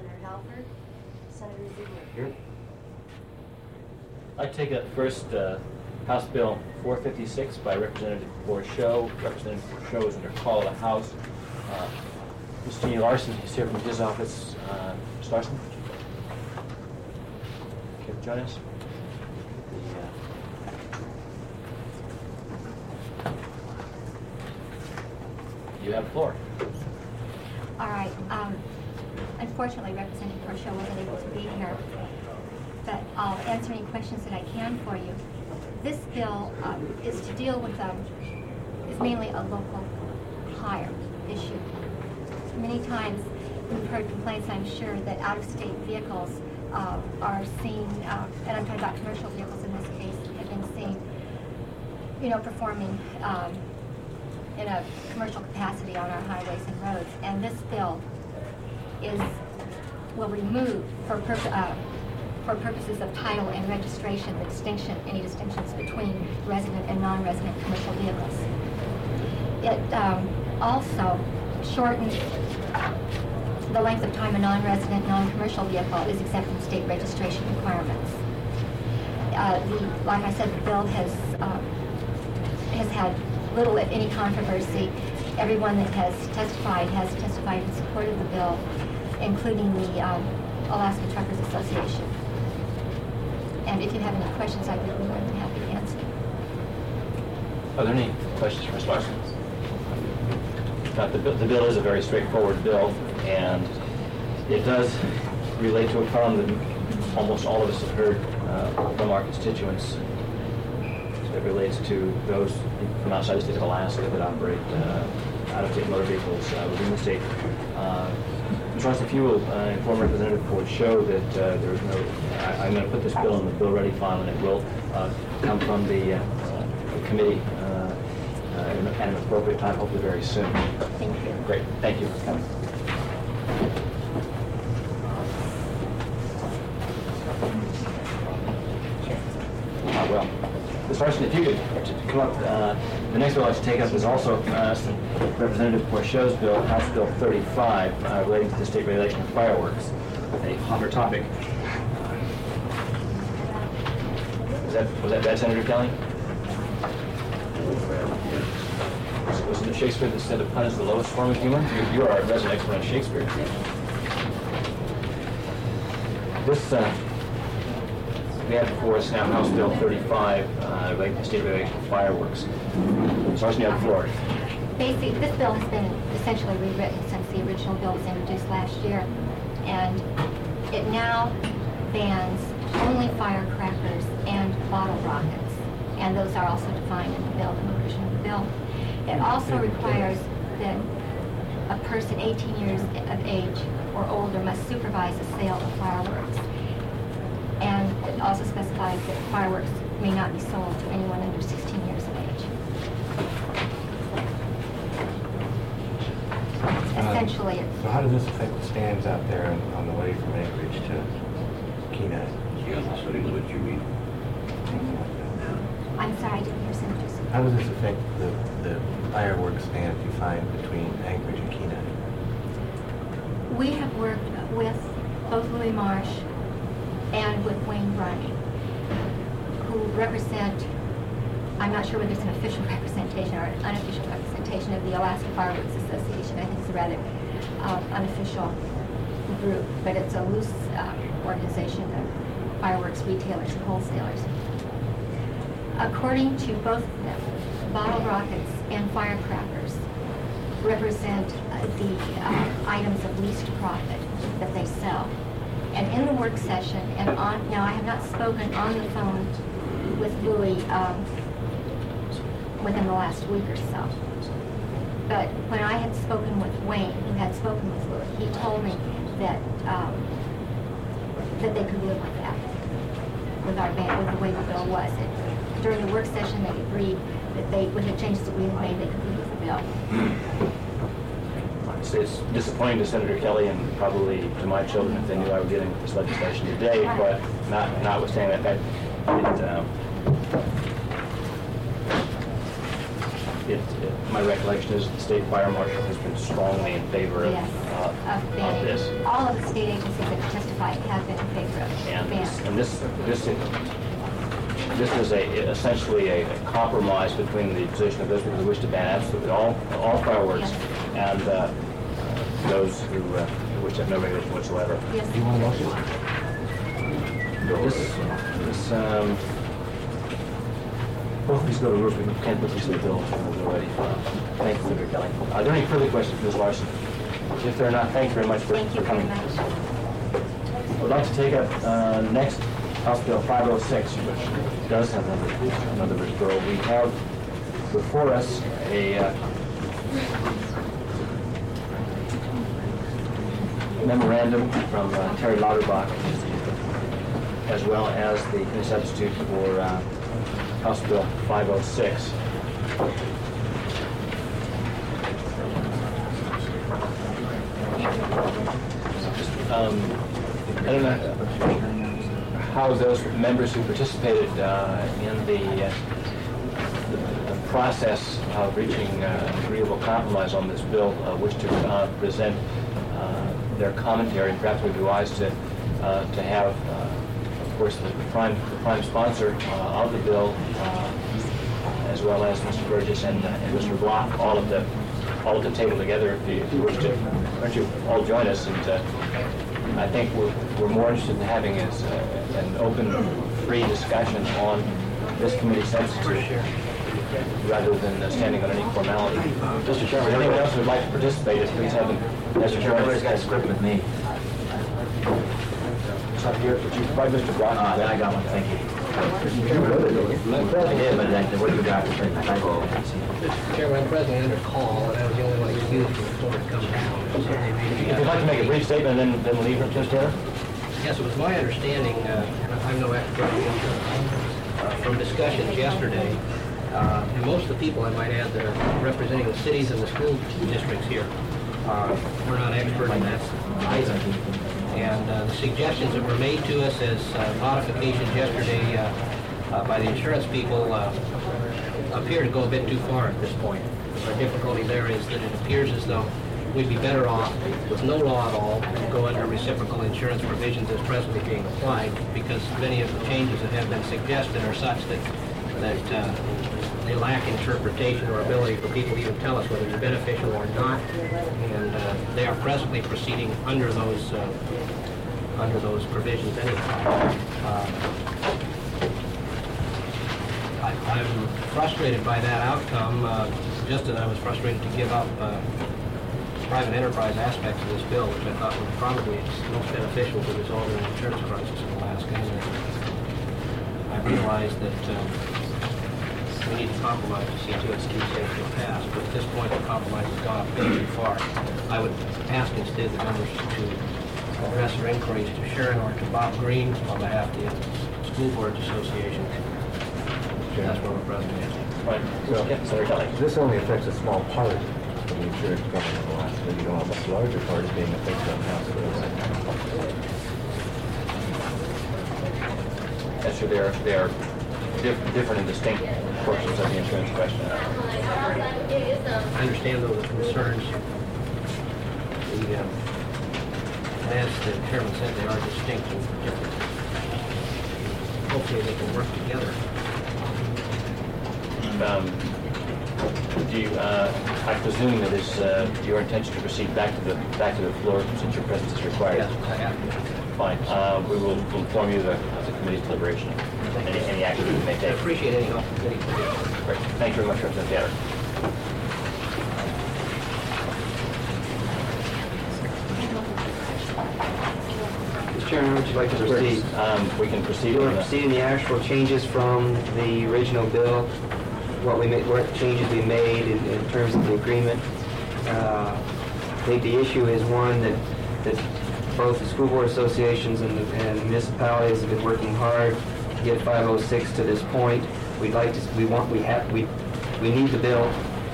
Senator Halford, Senator Ziegler. Here. I'd take up first House Bill 456 by Representative Bourchot. Representative Bourchot is under call of the House. Mr. Neil Larson is here from his office. Mr. Larson? Care to join us? You have the floor. All right. Unfortunately, Representative Bourchot wasn't able to be here, but I'll answer any questions that I can for you. This bill is to deal with is mainly a local hire issue. Many times we've heard complaints, I'm sure, that out-of-state vehicles are seen, and I'm talking about commercial vehicles in this case, have been seen, performing in a commercial capacity on our highways and roads. And this bill will remove, for purposes of title and registration, any distinctions between resident and non-resident commercial vehicles. It also shortens the length of time a non-resident, non-commercial vehicle is exempt from state registration requirements. Like I said, the bill has had little, if any, controversy. Everyone that has testified in support of the bill, including the Alaska Truckers Association. And if you have any questions, I'd be more than happy to answer. Are there any questions for Mr. Larson? The bill is a very straightforward bill, and it does relate to a problem that almost all of us have heard from our constituents. It relates to those from outside the state of Alaska that operate out-of-state motor vehicles within the state. Mr. Larson, if you will inform Representative Bourchot that there is no, I'm going to put this bill in the bill ready file, and it will come from the committee at an appropriate time, hopefully very soon. Thank you. Great. Thank you for coming. Well, Mr. Larson, if you could come up, the next bill I'd like to take up is also Representative Bourchot's bill, House Bill 35, relating to the state regulation of fireworks. A hotter topic. Was that bad, Senator Kelly? Wasn't it Shakespeare that said a pun is the lowest form of humor? You are a resident expert on Shakespeare. This, we have before us now House Bill 35, relating to state regulation of fireworks. So Larson, you have the floor. Basically, this bill has been essentially rewritten since the original bill was introduced last year, and it now bans only firecrackers and bottle rockets, and those are also defined in the bill, the version of the bill. It also requires that a person 18 years of age or older must supervise the sale of fireworks, and it also specifies that fireworks may not be sold to anyone under 16 years of age. Essentially, so how does this affect the stands out there on the way from Anchorage to Kenai? What do you mean? I'm sorry, I didn't hear Senator Ziegler. How does this affect the fireworks stands you find between Anchorage and Kenai? We have worked with both Louis Marsh and with Wayne Brunny, who represent, I'm not sure whether it's an official representation or an unofficial representation of the Alaska Fireworks Association. I think it's a rather unofficial group, but it's a loose organization of fireworks retailers and wholesalers. According to both of them, bottle rockets and firecrackers represent the items of least profit that they sell. And in the work session, and now I have not spoken on the phone with Louis within the last week or so, but when I had spoken with Wayne, who had spoken with Louis, he told me that that they could live with that, with our ban, with the way the bill was. During the work session, they agreed that with the changes that we had made, they could live with the bill. It's disappointing to Senator Kelly and probably to my children if they knew I was dealing with this legislation today, but notwithstanding that, my recollection is the state fire marshal has been strongly in favor of, Yes, of banning. this. All of the state agencies that testified have been in favor of And banning. this is essentially a compromise between the position of those people who wish to ban absolutely all fireworks Yes. and those who wish to have no regulation whatsoever. Yes. Do you want a motion? Both of these go to rules, we can't put these to the bill already. Thank you, Senator Kelly. Are there any further questions, Ms. Larson? If there are not, thank you very much for Thank you very coming. much. I'd like to take up next House Bill 506, which does have another referral. We have before us a memorandum from Terry Lauterbach, as well as the committee substitute for House Bill 506. I don't know how those members who participated in the process of reaching an agreeable compromise on this bill wish to present their commentary. Perhaps it would be wise to have, of course, the prime sponsor of the bill, as well as Mr. Burgess and Mr. Block, all at the table together. If you wish to, why don't you all join us? And I think we're more interested in having is an open, free discussion on this committee substitute, rather than standing on any formality. Mr. Chairman, anyone else who would like to participate, please have them. Mr. Chairman, everybody's got a script with me. It's up here. Did you provide Mr. Brock? I got one. Thank you. I did, but what do you got? Mr. Chairman, I'm presently under call, and I was the only one excused before it comes down. If you'd like to make a brief statement and then leave it, Mr. Taylor? Yes, it was my understanding, and I'm no expert in insurance, from discussions yesterday, and most of the people, I might add, that are representing the cities and the school districts here, we're not expert in that either. And the suggestions that were made to us as modifications yesterday by the insurance people appear to go a bit too far at this point. The difficulty there is that it appears as though we'd be better off with no law at all to go under reciprocal insurance provisions as presently being applied, because many of the changes that have been suggested are such that they lack interpretation or ability for people to even tell us whether they're beneficial or not, and they are presently proceeding under those provisions anyhow. I'm frustrated by that outcome, just as I was frustrated to give up private enterprise aspects of this bill, which I thought were probably most beneficial to resolving the insurance crisis in Alaska. And I realize that we need to compromise to see to its key safety passed, but at this point the compromise has gone a bit too far. I would ask instead the members to address their inquiries to Sharon or to Bob Green on behalf of the School Boards Association. That's where we're presently at. Right. So, Senator Kelly. This only affects a small part of the insurance company in Alaska. You know, a much larger part is being affected on House bills. Yes, sir, they are different and distinct portions of the insurance question. I understand those concerns. As the chairman said, they are distinct and different. Hopefully they can work together. I presume it is your intention to proceed back to the floor since your presence is required. Yes, I have. Fine. We will inform you of the committee's deliberation. Any action we may I take. appreciate any help from any Great. Thank you very much, Representative Taylor. Mr. Chairman, would you like to proceed? We can proceed. You want to proceed in the actual changes from the original bill, what changes we made in terms of the agreement. I think the issue is one that both the school board associations and municipalities have been working hard to get 506 to this point. We'd like to, we need the bill.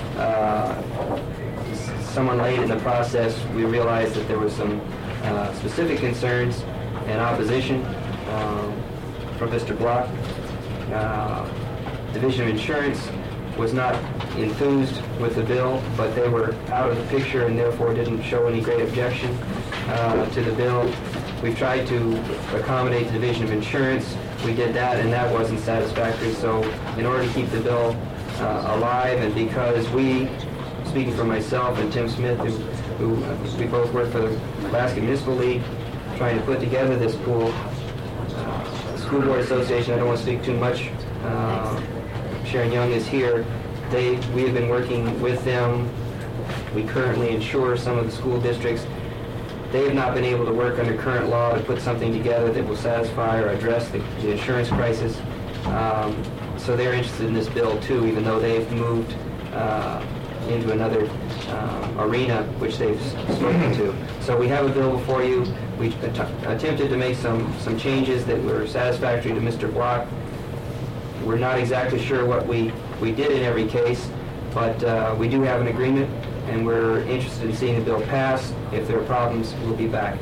Somewhat late in the process, we realized that there were some specific concerns and opposition from Mr. Block. Division of Insurance was not enthused with the bill, but they were out of the picture and therefore didn't show any great objection to the bill. We've tried to accommodate the Division of Insurance. We did that, and that wasn't satisfactory. So in order to keep the bill alive, and because we, speaking for myself and Tim Smith, who we both work for the Alaska Municipal League, trying to put together this pool. School Board Association, I don't want to speak too much. Sharon Young is here. We have been working with them. We currently insure some of the school districts. They have not been able to work under current law to put something together that will satisfy or address the insurance crisis. So they're interested in this bill too, even though they've moved into another arena which they've spoken to. So we have a bill before you. We attempted to make some changes that were satisfactory to Mr. Block. We're not exactly sure what we did in every case, but we do have an agreement, and we're interested in seeing the bill pass. If there are problems, we'll be back.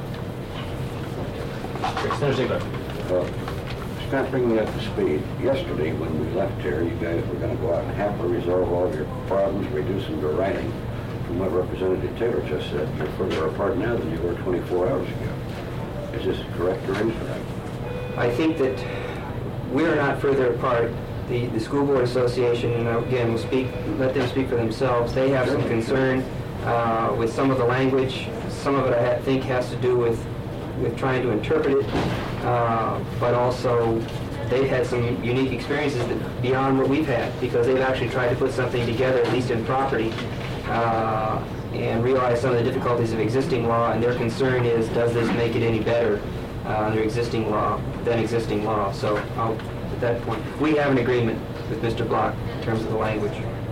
Senator Ziegler. Just kind of bring me up to speed. Yesterday, when we left here, you guys were going to go out and happily resolve all of your problems, reduce them to writing. From what Representative Taylor just said, you're further apart now than you were 24 hours ago. Is this correct or incorrect? I think that we are not further apart. The School Board Association, and again, let them speak for themselves. They have some concern with some of the language. Some of it, I think, has to do with trying to interpret it, but also they've had some unique experiences beyond what we've had, because they've actually tried to put something together, at least in property, and realize some of the difficulties of existing law, and their concern is, does this make it any better under existing law than existing law? So at that point, we have an agreement with Mr. Block in terms of the language.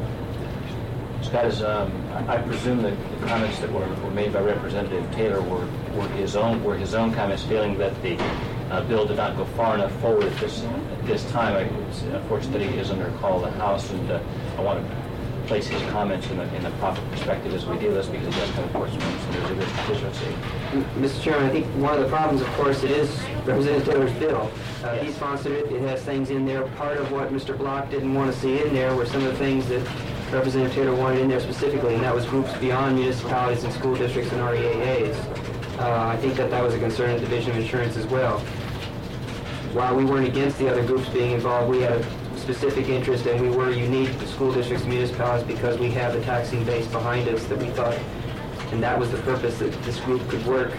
Scott, I presume that the comments that were made by Representative Taylor were his own comments, feeling that the bill did not go far enough forward at this time. It's unfortunate that he is under a call of the House, and I want to place his comments in the proper perspective as we do this, because he does come, of course, from a good constituency. Mr. Chairman, I think one of the problems, of course, it is Representative Taylor's bill. He sponsored it. It has things in there. Part of what Mr. Block didn't want to see in there were some of the things that Representative Taylor wanted in there specifically, and that was groups beyond municipalities and school districts and REAAs. I think that was a concern of the Division of Insurance as well. While we weren't against the other groups being involved, we had a specific interest, and we were unique to school districts and municipalities because we have the taxing base behind us that we thought, and that was the purpose that this group could work,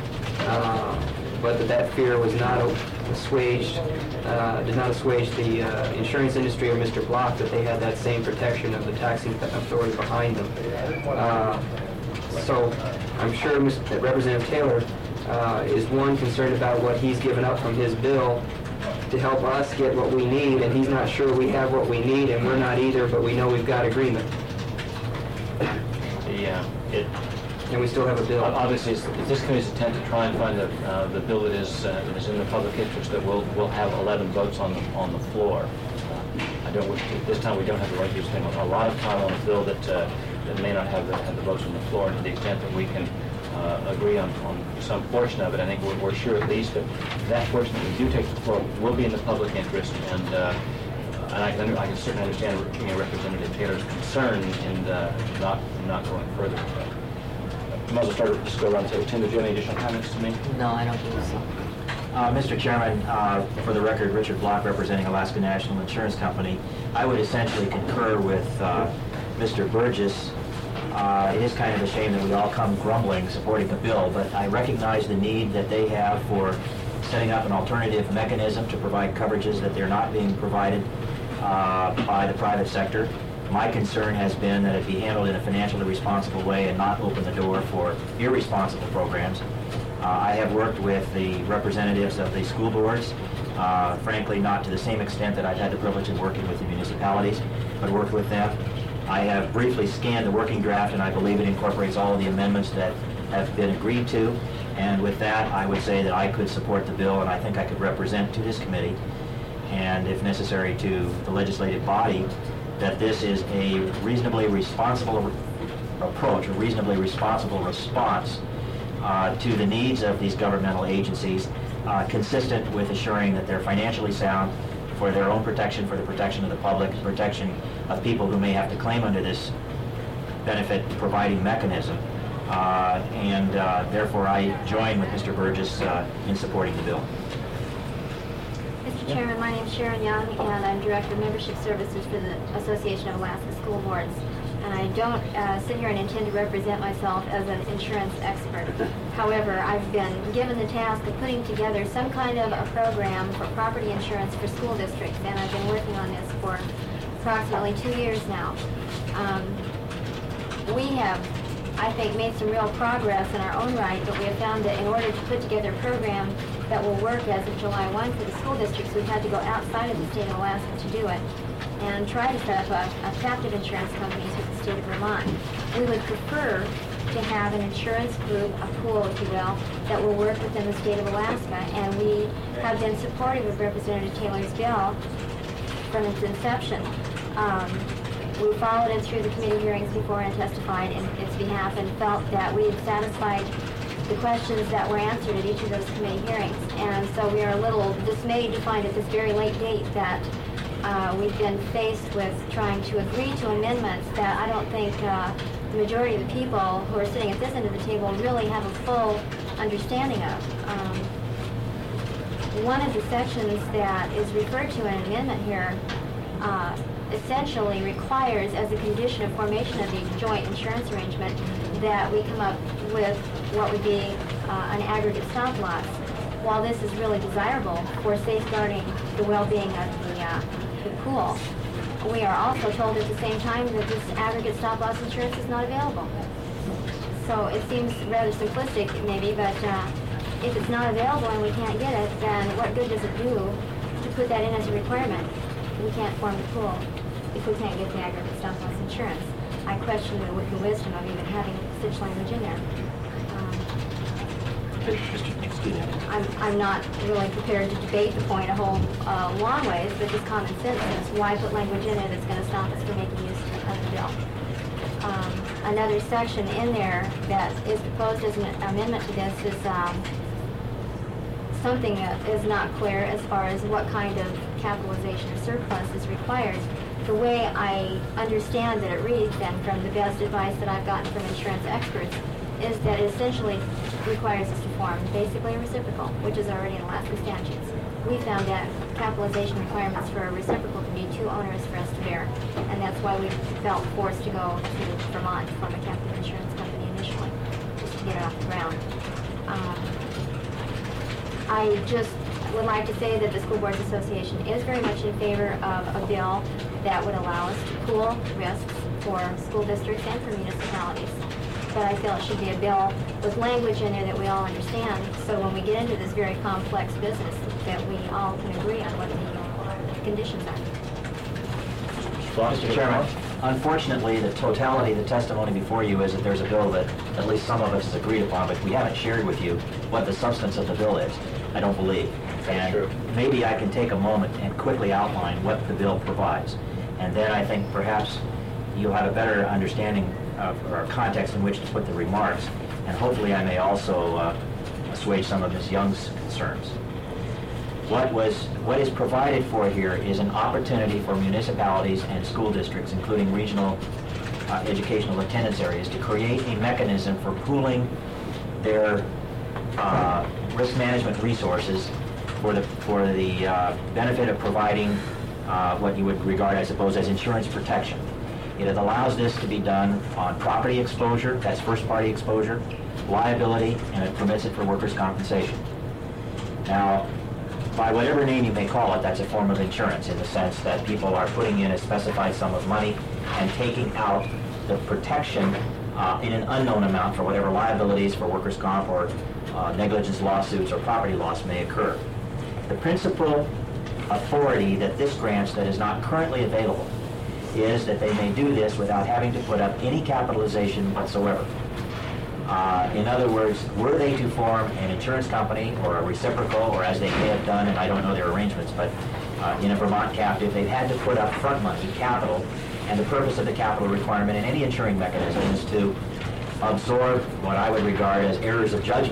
but that fear was not assuaged, did not assuage the insurance industry or Mr. Block, that they had that same protection of the taxing authority behind them. So I'm sure that Representative Taylor is concerned about what he's given up from his bill to help us get what we need, and he's not sure we have what we need, and we're not either, but we know we've got agreement. And we still have a bill. Obviously, it's this committee's intent to try and find the bill that is in the public interest, that will have 11 votes on the floor. This time we don't have the right to spend a lot of time on a bill that may not have the votes on the floor, and to the extent that we can agree on some portion of it, I think we're sure at least that portion that we do take to the floor will be in the public interest, and I can certainly understand Representative Taylor's concern in not going further. Might as well just go around to Tim. Do you have any additional comments to make? No, I don't believe so. Mr. Chairman, for the record, Richard Block representing Alaska National Insurance Company. I would essentially concur with Mr. Burgess. It is kind of a shame that we all come grumbling supporting the bill, but I recognize the need that they have for setting up an alternative mechanism to provide coverages that they're not being provided by the private sector. My concern has been that it be handled in a financially responsible way and not open the door for irresponsible programs. I have worked with the representatives of the school boards, frankly not to the same extent that I've had the privilege of working with the municipalities, but worked with them. I have briefly scanned the working draft, and I believe it incorporates all of the amendments that have been agreed to, and with that I would say that I could support the bill, and I think I could represent to this committee, and if necessary to the legislative body, that this is a reasonably responsible approach, a reasonably responsible response to the needs of these governmental agencies, consistent with assuring that they're financially sound for their own protection, for the protection of the public, protection of people who may have to claim under this benefit providing mechanism. Therefore I join with Mr. Burgess in supporting the bill. Mr. Chairman, my name is Sharon Young, and I'm Director of Membership Services for the Association of Alaska School Boards. And I don't sit here and intend to represent myself as an insurance expert. However, I've been given the task of putting together some kind of a program for property insurance for school districts, and I've been working on this for approximately 2 years now. We have, I think, made some real progress in our own right, but we have found that in order to put together a program that will work as of July 1 for the school districts, we've had to go outside of the state of Alaska to do it and try to set up a captive insurance company with the state of Vermont. We would prefer to have an insurance group, a pool, if you will, that will work within the state of Alaska, and we have been supportive of Representative Taylor's bill from its inception. We followed it through the committee hearings before and testified in its behalf and felt that we had satisfied the questions that were answered at each of those committee hearings. And so we are a little dismayed to find at this very late date that we've been faced with trying to agree to amendments that I don't think the majority of the people who are sitting at this end of the table really have a full understanding of. One of the sections that is referred to in an amendment here essentially requires, as a condition of formation of the joint insurance arrangement, that we come up with what would be an aggregate stop loss. While this is really desirable for safeguarding the well-being of the pool, we are also told at the same time that this aggregate stop loss insurance is not available. So it seems rather simplistic maybe, but if it's not available and we can't get it, then what good does it do to put that in as a requirement? We can't form the pool if we can't get the aggregate stop loss insurance. I question the wisdom of even having such language in there. Excuse me. I'm not really prepared to debate the point a whole long ways, but just common sense is why put language in it that's going to stop us from making use of the bill. Another section in there that is proposed as an amendment to this is something that is not clear as far as what kind of capitalization or surplus is required. The way I understand that it reads, and from the best advice that I've gotten from insurance experts, is that it essentially requires us to form basically a reciprocal, which is already in Alaska statutes. We found that capitalization requirements for a reciprocal can be too onerous for us to bear, and that's why we felt forced to go to Vermont to form a captive insurance company initially, just to get it off the ground. I just would like to say that the School Boards Association is very much in favor of a bill that would allow us to pool risks for school districts and for municipalities. But I feel it should be a bill with language in there that we all understand, so when we get into this very complex business, that we all can agree on what the conditions are. Mr. Chairman, unfortunately, the totality of the testimony before you is that there's a bill that at least some of us has agreed upon, but we haven't shared with you what the substance of the bill is, I don't believe. And maybe I can take a moment and quickly outline what the bill provides. And then I think perhaps you'll have a better understanding of or context in which to put the remarks. And hopefully I may also assuage some of Ms. Young's concerns. What is provided for here is an opportunity for municipalities and school districts, including regional educational attendance areas, to create a mechanism for pooling their risk management resources for the benefit of providing what you would regard, I suppose, as insurance protection. It allows this to be done on property exposure, that's first-party exposure, liability, and it permits it for workers' compensation. Now, by whatever name you may call it, that's a form of insurance in the sense that people are putting in a specified sum of money and taking out the protection in an unknown amount for whatever liabilities for workers' comp or negligence lawsuits or property loss may occur. The principal authority that this grants that is not currently available is that they may do this without having to put up any capitalization whatsoever. In other words, were they to form an insurance company or a reciprocal, or as they may have done, and I don't know their arrangements, but in a Vermont captive, they've had to put up front money, capital, and the purpose of the capital requirement in any insuring mechanism is to absorb what I would regard as errors of judgment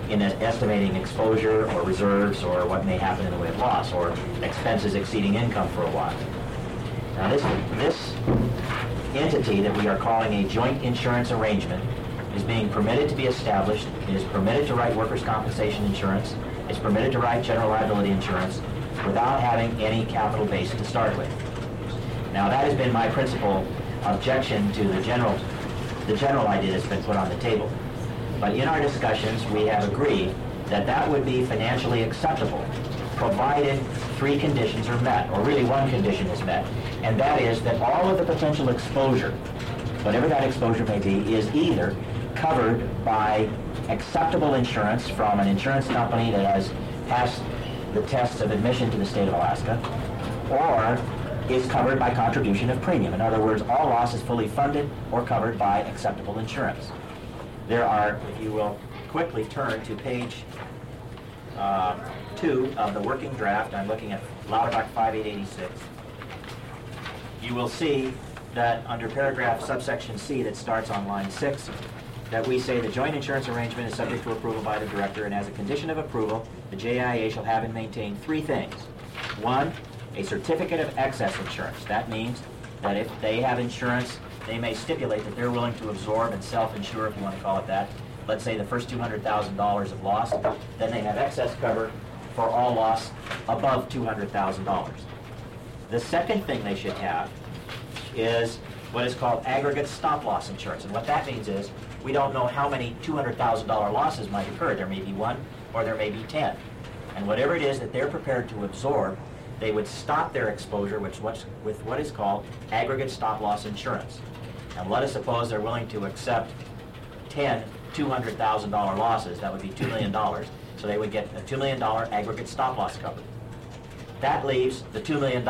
in estimating exposure or reserves or what may happen in the way of loss or expenses exceeding income for a while. Now this entity that we are calling a joint insurance arrangement is being permitted to be established. It is permitted to write workers' compensation insurance. It's permitted to write general liability insurance without having any capital base to start with. Now that has been my principal objection to the general idea that's been put on the table. But in our discussions, we have agreed that that would be financially acceptable, provided 3 conditions are met, or really 1 condition is met, and that is that all of the potential exposure, whatever that exposure may be, is either covered by acceptable insurance from an insurance company that has passed the tests of admission to the state of Alaska, or is covered by contribution of premium. In other words, all loss is fully funded or covered by acceptable insurance. There are, if you will quickly turn to page 2 of the working draft, I'm looking at Lauterbach 5886, you will see that under paragraph subsection C that starts on line 6, that we say the joint insurance arrangement is subject to approval by the director, and as a condition of approval, the JIA shall have and maintain 3 things. 1, a certificate of excess insurance. That means that if they have insurance, they may stipulate that they're willing to absorb and self-insure, if you want to call it that. Let's say the first $200,000 of loss, then they have excess cover for all loss above $200,000. The second thing they should have is what is called aggregate stop-loss insurance. And what that means is we don't know how many $200,000 losses might occur. There may be 1 or there may be 10. And whatever it is that they're prepared to absorb, they would stop their exposure with what is called aggregate stop-loss insurance. And let us suppose they're willing to accept 10 $200,000 losses. That would be $2 million. So they would get a $2 million aggregate stop-loss cover. That leaves the $2 million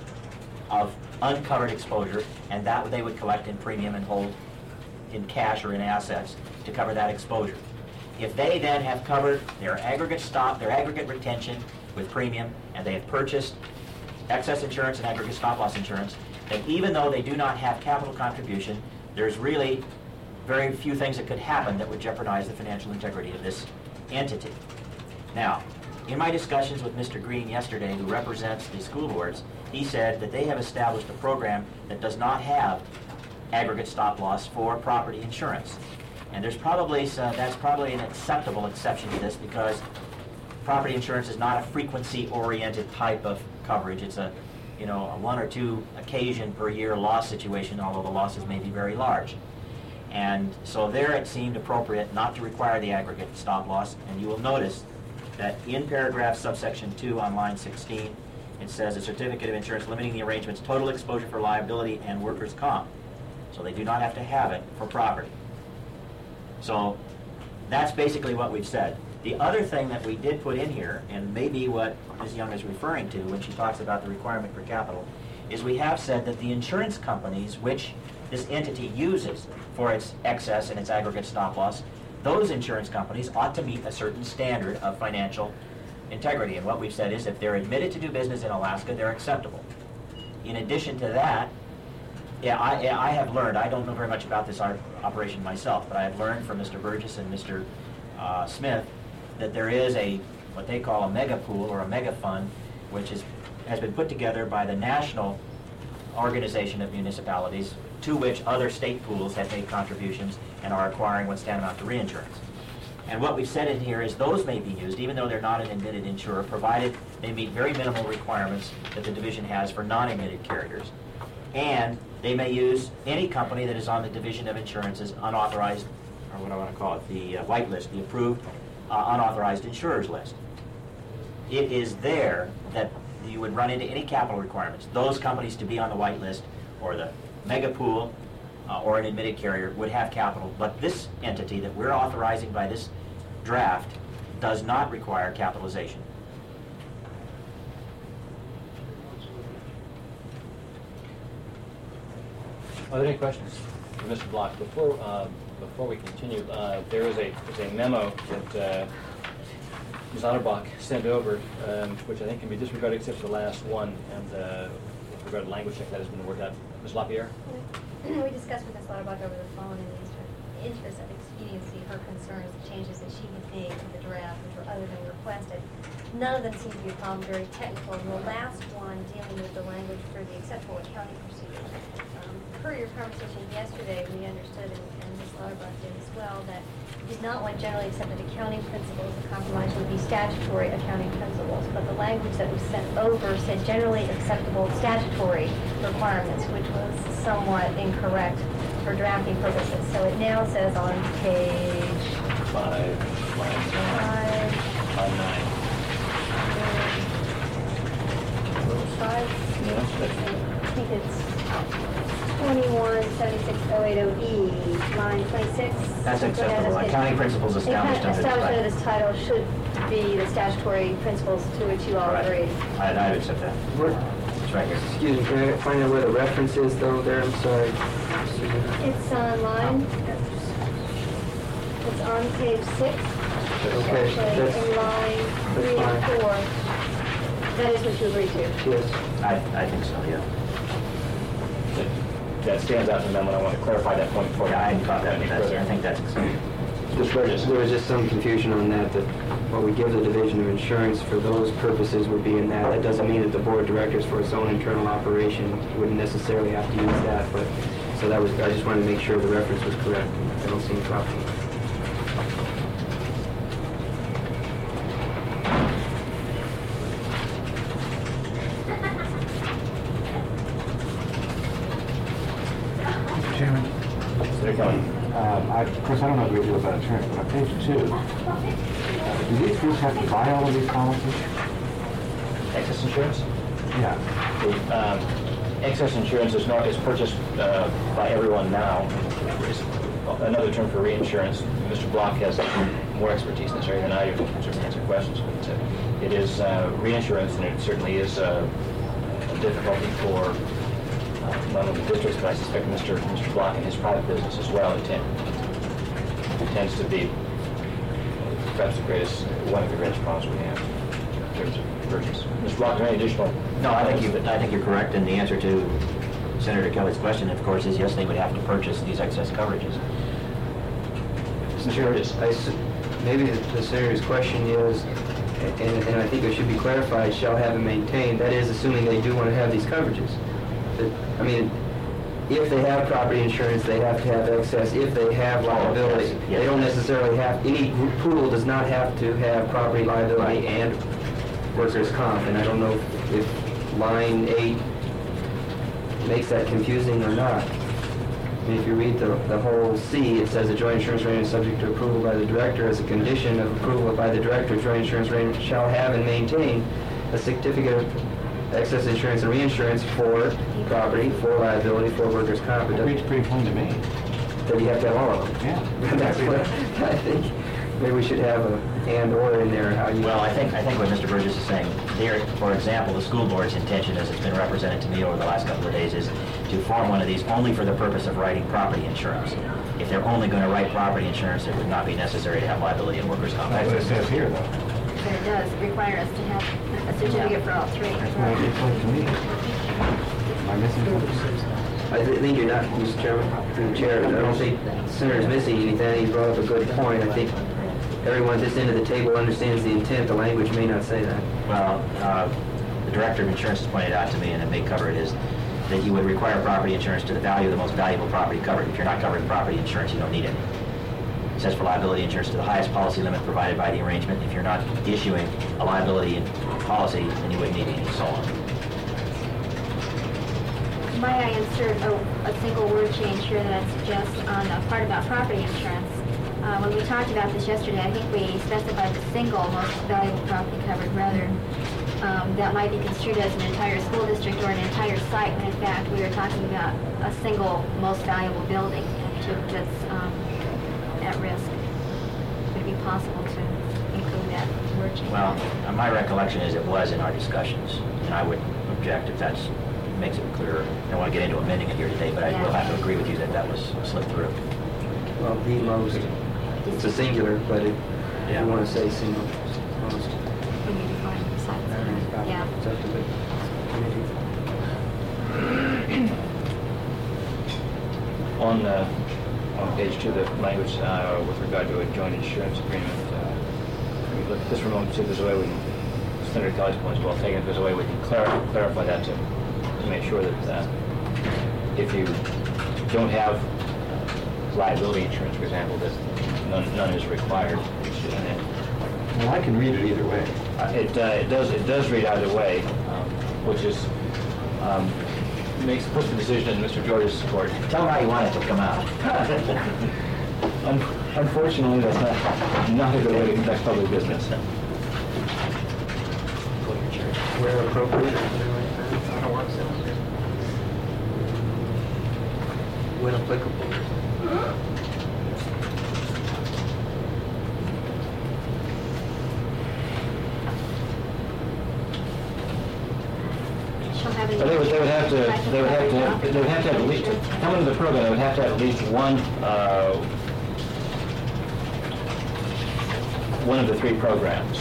of uncovered exposure, and that they would collect in premium and hold in cash or in assets to cover that exposure. If they then have covered their aggregate retention with premium, and they have purchased excess insurance and aggregate stop-loss insurance, then even though they do not have capital contribution, there's really very few things that could happen that would jeopardize the financial integrity of this entity. Now, in my discussions with Mr. Green yesterday, who represents the school boards, he said that they have established a program that does not have aggregate stop-loss for property insurance. And there's probably that's probably an acceptable exception to this, because property insurance is not a frequency-oriented type of coverage. It's a 1 or 2 occasion per year loss situation, although the losses may be very large. And so there it seemed appropriate not to require the aggregate stop-loss. And you will notice that in paragraph subsection 2 on line 16, it says a certificate of insurance limiting the arrangement's total exposure for liability and workers' comp. So they do not have to have it for property. So that's basically what we've said. The other thing that we did put in here, and maybe what Ms. Young is referring to when she talks about the requirement for capital, is we have said that the insurance companies which this entity uses for its excess and its aggregate stop-loss, those insurance companies ought to meet a certain standard of financial integrity. And what we've said is if they're admitted to do business in Alaska, they're acceptable. In addition to that, I have learned, I don't know very much about this operation myself, but I have learned from Mr. Burgess and Mr. Smith that there is what they call a mega pool or a mega fund, which has been put together by the National Organization of Municipalities, to which other state pools have made contributions and are acquiring what's tantamount to reinsurance. And what we've said in here is those may be used, even though they're not an admitted insurer, provided they meet very minimal requirements that the division has for non-admitted carriers. And they may use any company that is on the Division of Insurance's unauthorized, or what I want to call it, the white list, the approved unauthorized insurers list. It is there that you would run into any capital requirements. Those companies to be on the white list, or the mega pool, or an admitted carrier would have capital, but this entity that we're authorizing by this draft does not require capitalization. Are there any questions for Mr. Block? Before we continue, there is a memo that Ms. Lauterbach sent over, which I think can be disregarded except for the last one, and with regard to language check that has been worked out. Ms. LaPierre? We discussed with Ms. Lauterbach over the phone, and interest of expediency, her concerns, the changes that she had made to the draft, which were other than requested. None of them seem to be a problem, very technical. And the last one dealing with the language for the acceptable accounting procedures. Per your conversation yesterday, we understood, and Ms. Lauterbach did as well, that you did not want generally accepted accounting principles. The compromise would be statutory accounting principles. But the language that was sent over said generally acceptable statutory requirements, which was somewhat incorrect for drafting purposes. So it now says on page 5, line 9. 5, Yeah, that's- I think it's 2176080E, line 26. That's acceptable. Yeah, Accounting principles established under this Establishment of title. this title should be the statutory principles to which you all Right. agree. I'd accept that. It's right here. Excuse me, can I find out where the reference is though there? I'm sorry. It's online. It's on page 6. Okay, Actually, that's, in line 3 and fine. 4. That is what you agree to. yes. I think so, yeah. That stands out to them, and I want to clarify that point for you. Yeah, I hadn't caught that. Any That's- further. I think that's acceptable. Mr. Burgess. There was just some confusion on that what we give the Division of Insurance for those purposes would be in that. That doesn't mean that the Board of Directors for its own internal operation wouldn't necessarily have to use that, but, so that was, I just wanted to make sure the reference was correct. I don't see any problem. Mr. Chairman, Senator Kelly. of course, I don't know a great deal about insurance, but on page 2, do these groups have to buy all of these policies? Excess insurance? Yeah. Excess insurance is purchased by everyone now. It's another term for reinsurance. Mr. Block has more expertise in this area than I do. Can certainly answer questions. But it is reinsurance, and it certainly is a difficulty for not only the districts, but I suspect Mr. Block in his private business as well. It tends to be perhaps one of the greatest problems we have in terms of purchase. Mr. Block, is there any additional? No, I think you're correct, and the answer to Senator Kelly's question, of course, is yes, they would have to purchase these excess coverages. Mr. Burgess. Maybe the Senator's question is, and I think it should be clarified, shall have and maintain. That is assuming they do want to have these coverages. I mean, if they have property insurance, they have to have excess. If they have liability, yes, yes. they don't necessarily have, any pool does not have to have property liability and workers' comp. And I don't know if line 8 makes that confusing or not. I mean, if you read the whole C, it says the joint insurance arrangement is subject to approval by the director. As a condition of approval by the director, joint insurance arrangement shall have and maintain a certificate of excess insurance and reinsurance for property, for liability, for workers' comp. It It's pretty plain to me. That you have to have all of them. Yeah. That's what I think. Maybe we should have a and/or in there. How you? Well, I think what Mr. Burgess is saying there, for example, the school board's intention, as it's been represented to me over the last couple of days, is to form one of these only for the purpose of writing property insurance. If they're only going to write property insurance, it would not be necessary to have liability and workers' comp. That's what it says here, though. But it does require us to have a certificate for all three. That's what it explains to me. Am I missing something? I think you're not, Mr. Chairman, through the chair. I don't think the Senator's missing anything. He brought up a good point. I think everyone at this end of the table understands the intent. The language may not say that. Well, the director of insurance has pointed out to me, and it may cover it, is that you would require property insurance to the value of the most valuable property covered. If you're not covering property insurance, you don't need it. It says for liability insurance to the highest policy limit provided by the arrangement. If you're not issuing a liability policy, then you wouldn't need any, and so on. Might I insert a single word change here that I'd suggest on the part about property insurance? When we talked about this yesterday, I think we specified the single most valuable property covered rather that might be construed as an entire school district or an entire site, when in fact we were talking about a single most valuable building that's at risk. Would it be possible to include that word change? Well, my recollection is it was in our discussions, and I would object if that makes it clearer. I don't want to get into amending it here today, but I will have to agree with you that that was slipped through. Well, the most. It's a singular, but if Yeah. you want to say single, most. We need to find the site. Yeah. It's up to the committee. On on page 2, the language with regard to a joint insurance agreement. We look at this for a moment, see if there's a way we can, Senator Kelly's point is well taken, if there's a way we can clarify that to make sure that if you don't have liability insurance, for example, that none is required. Well, I can read it either way. It does read either way, which is puts the decision in Mr. George's court. Tell them how you want it to come out. Unfortunately, that's not a good way to conduct public business. Where appropriate. When applicable. She'll have But they would have to have at least, coming to the program, they would have to have at least one of the 3 programs.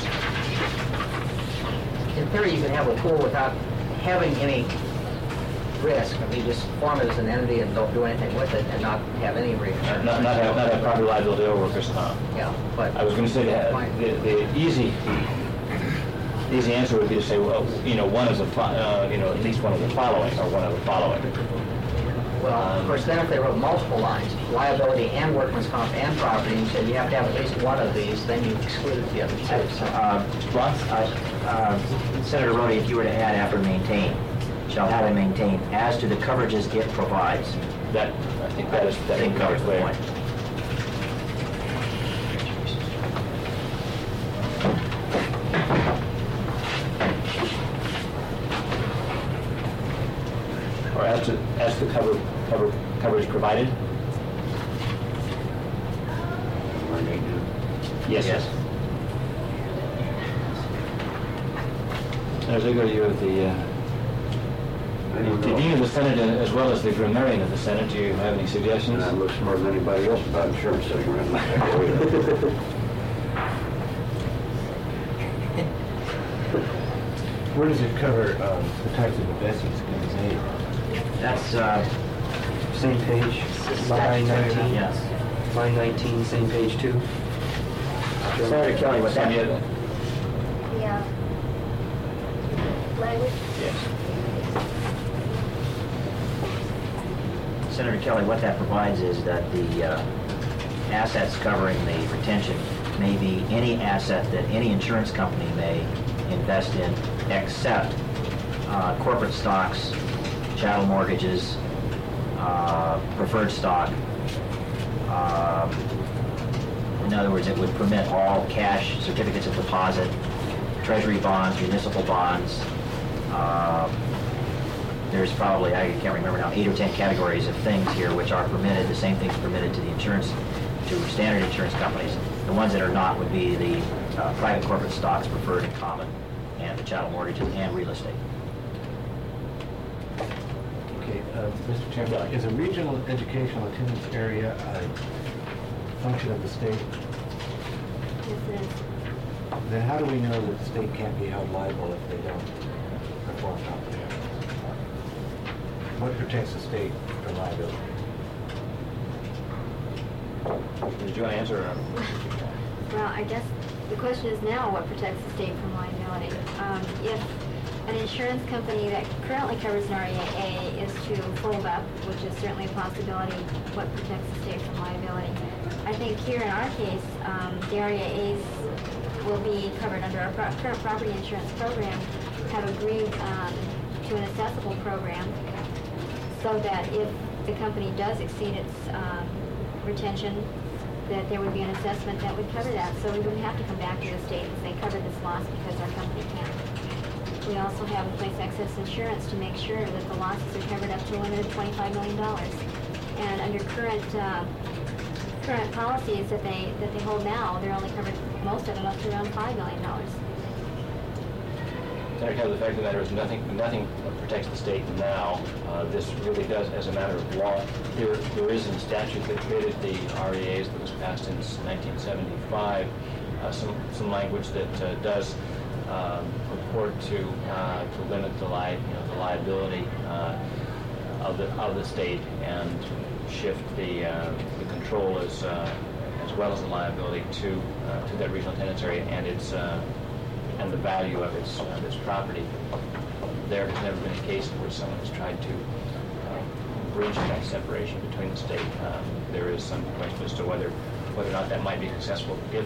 In theory, you can have a pool without having any risk. I mean, just form it as an entity and don't do anything with it and not have any reinsurance. Not have property liability or workers' comp. Yeah, but... I was going to say that the easy answer would be to say, well, one of the, at least one of the following, or one of the following. Well, of course, then if they wrote multiple lines, liability and workman's comp and property, and said you have to have at least one of these, then you exclude the other 2. So, Senator Rhodey, if you were to add after maintain, shall have and maintain as to the coverages it provides. I think that covers the point. Or as to coverage provided? Yes. As I go to you with the Dean of the Senate as well as the grammarian of the Senate, do you have any suggestions? And I look smarter than anybody else about insurance sitting around like that. Where does it cover the types of investments that can be made? That's same page, line 19. Yes. Line 19, same page 2. Senator Kelly, what's that? Yeah. Language? Yes. Senator Kelly, what that provides is that the assets covering the retention may be any asset that any insurance company may invest in, except corporate stocks, chattel mortgages, preferred stock. In other words, it would permit all cash, certificates of deposit, treasury bonds, municipal bonds. There's probably, I can't remember now, 8 or 10 categories of things here which are permitted. The same thing's permitted to the to standard insurance companies. The ones that are not would be the private corporate stocks, preferred and common, and the chattel mortgages and real estate. Okay, Mr. Chairman, is a regional educational attendance area a function of the state? Yes, it is. Then how do we know that the state can't be held liable if they don't perform properly? What protects the state from liability? Did you want to answer? Well, I guess the question is now what protects the state from liability. If an insurance company that currently covers an REAA is to fold up, which is certainly a possibility, what protects the state from liability? I think here in our case, the REAAs will be covered under our current property insurance program, have agreed to an assessable program so that if the company does exceed its retention, that there would be an assessment that would cover that. So we wouldn't have to come back to the state and say, cover this loss because our company can't. We also have in place excess insurance to make sure that the losses are covered up to a limit of $25 million. And under current policies that they hold now, they're only covered, most of them, up to around $5 million. Senator Kelly, the fact of the matter is nothing protects the state now. This really does, as a matter of law. There is a statute that created the REAs that was passed in 1975. Some language that does purport to limit the liability of the state, and shift the control as well as the liability to that regional attendance area and its and the value of its property. There has never been a case in which someone has tried to breach that separation between the state. There is some question as to whether or not that might be successful if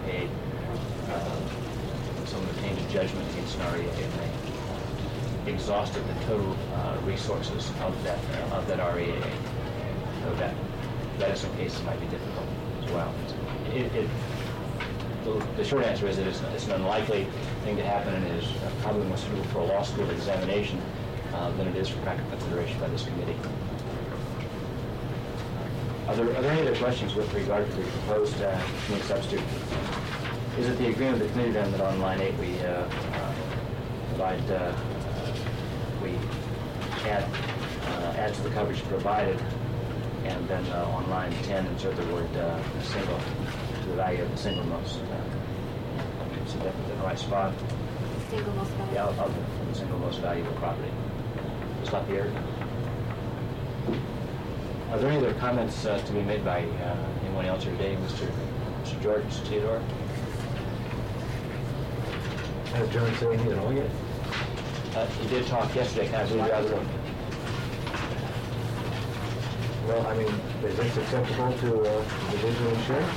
someone obtained a judgment against an REA and they exhausted the total resources of that REA. So that in some cases might be difficult as well. The short answer is that it's an unlikely thing to happen, and it is probably more suitable for a law school examination than it is for practical consideration by this committee. Are there any other questions with regard to the proposed community substitute? Is it the agreement of the committee then that on line 8 we add to the coverage provided, and then on line 10 insert the word single to the value of the single most? Is that in the right spot? Single most valuable. Yeah, of the single most valuable property. Ms. Lapierre? Are there any other comments to be made by anyone else here today? Mr. George, Mr. Theodore? Has John said anything at all yet? He did talk yesterday. Can I believe the other room? Well, I mean, is this acceptable to individual insurance?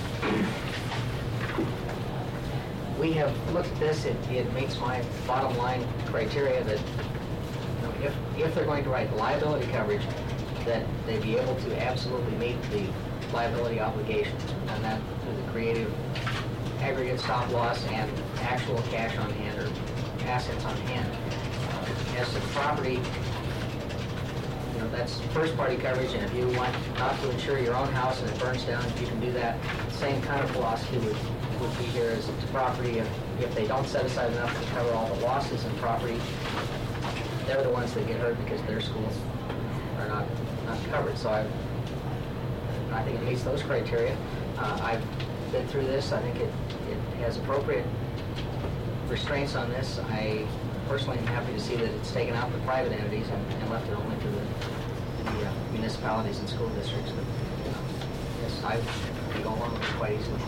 We have looked at this, it meets my bottom line criteria that, you know, if they're going to write liability coverage, that they be able to absolutely meet the liability obligations, and that through the creative aggregate stop loss and actual cash on hand or assets on hand. As to the property, you know, that's first-party coverage, and if you want not to insure your own house and it burns down, you can do that. Same kind of philosophy would be here as to property. If they don't set aside enough to cover all the losses in property, they're the ones that get hurt because their schools are not covered. So I think it meets those criteria. I've been through this. I think it has appropriate restraints on this. I personally am happy to see that it's taken out the private entities and left it only to the municipalities and school districts. But, yes, I can go along with it quite easily.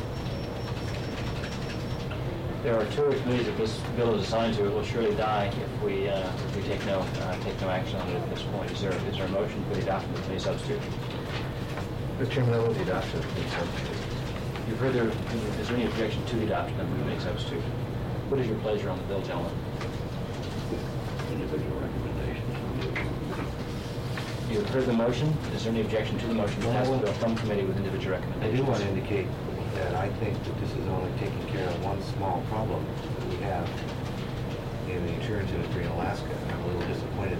There are 2 committees that this bill is assigned to. It will surely die if we take no action on it at this point. Is there a motion for the adoption of the committee substitute? Mr. Chairman, I move the adoption of the committee substitute. You've heard is there any objection to the adoption of the committee substitute? What is your pleasure on the bill, gentlemen? Individual recommendations. You've heard the motion. Is there any objection to the motion to pass the bill from committee with individual I recommendations? do want to indicate that I think that this is only taking care of one small problem that we have in the insurance industry in Alaska. I'm a little disappointed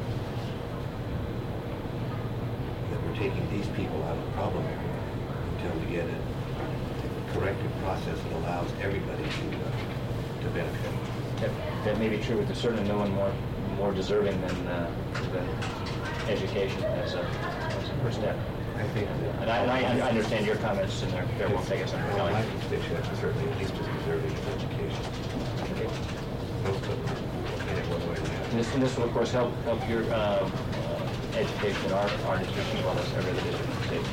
that we're taking these people out of the problem area until we get a corrective process that allows everybody to benefit. That may be true, but there's certainly no one more deserving than education as a first step. I think And I understand your comments, and they're well taken under my advisement. constituents are certainly at least as deserving of education. Most of them are in it one way or the other. And this will, of course, help your education in our district as well as every other district in the state.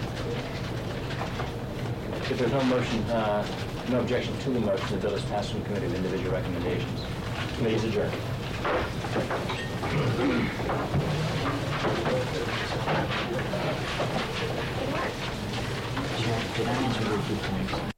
If there's no motion, no objection to the motion, the bill is passed from committee with individual recommendations. Committee is adjourned. Did I answer your 2 points?